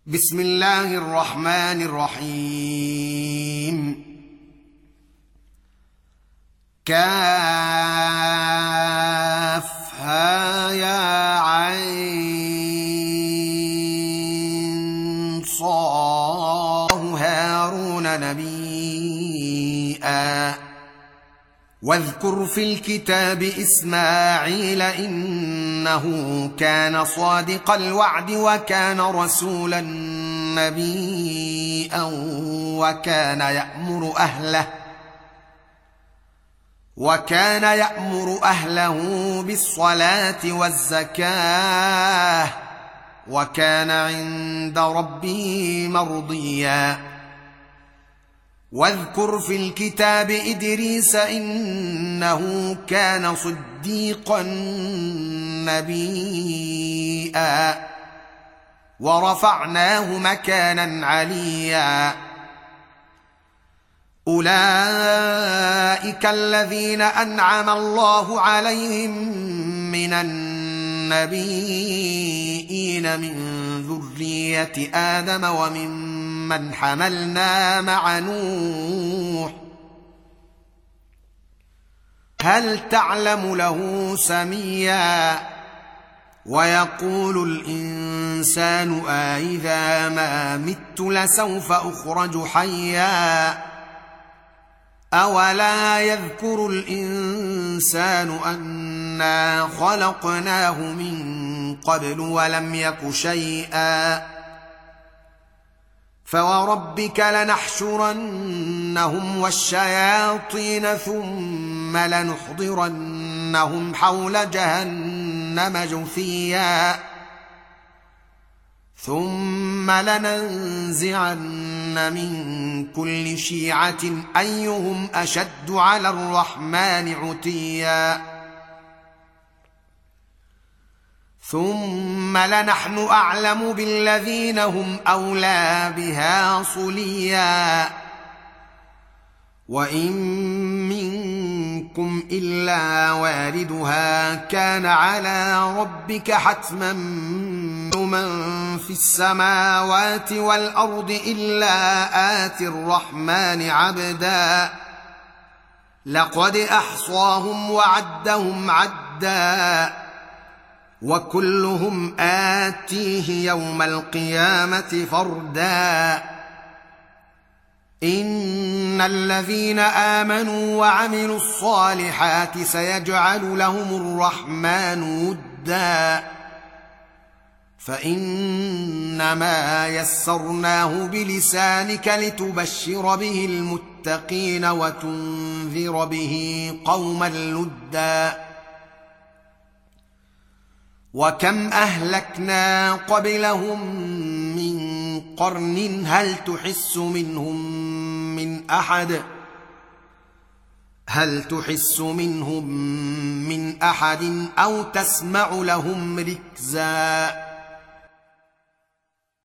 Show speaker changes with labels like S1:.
S1: بسم الله الرحمن الرحيم. كافها يا عين صاد هارون نبيا واذكر في الكتاب إسماعيل إنه كان صادق الوعد وكان رسولا نبيا وكان يأمر أهله بالصلاة والزكاة وكان عند ربه مرضيا. واذكر في الكتاب إدريس إنه كان صديقا نبيا ورفعناه مكانا عليا. أولئك الذين أنعم الله عليهم من النبيين من ذرية آدم وممن حملنا مع نوح هل تعلم له سميا. ويقول الإنسان أإذا ما مت لسوف أخرج حيا. أولا يذكر الإنسان أنا خلقناه من قبل ولم يك شيئا. فوربك لنحشرنهم والشياطين ثم لنحضرنهم حول جهنم جثيا ثم لننزعن من كل شيعة أيهم أشد على الرحمن عتيا ثم لنحن أعلم بالذين هم أولى بها صليا. وإن منكم إلا واردها كان على ربك حتما من في السماوات والأرض إلا آتي الرحمن عبدا لقد أحصاهم وعدهم عدا وكلهم آتيه يوم القيامة فردا. إن الذين آمنوا وعملوا الصالحات سيجعل لهم الرحمن ودا فإنما يسرناه بلسانك لتبشر به المتقين وتنذر به قوما لدا. وكم أهلكنا قبلهم من قرن هل تحس منهم من أحد أو تسمع لهم ركزا.